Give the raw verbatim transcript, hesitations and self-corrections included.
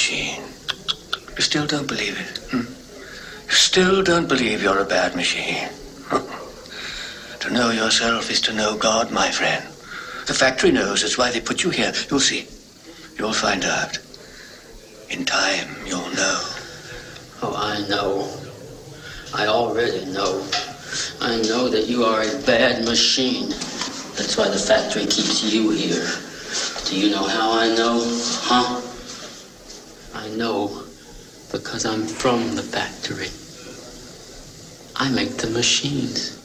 machine. You still don't believe it? Hmm? You still don't believe you're a bad machine? To know yourself is to know God, my friend. The factory knows. That's why they put you here. You'll see. You'll find out. In time, you'll know. Oh, I know. I already know. I know that you are a bad machine. That's why the factory keeps you here. Do you know how I know, huh? I know because I'm from the factory. I make the machines.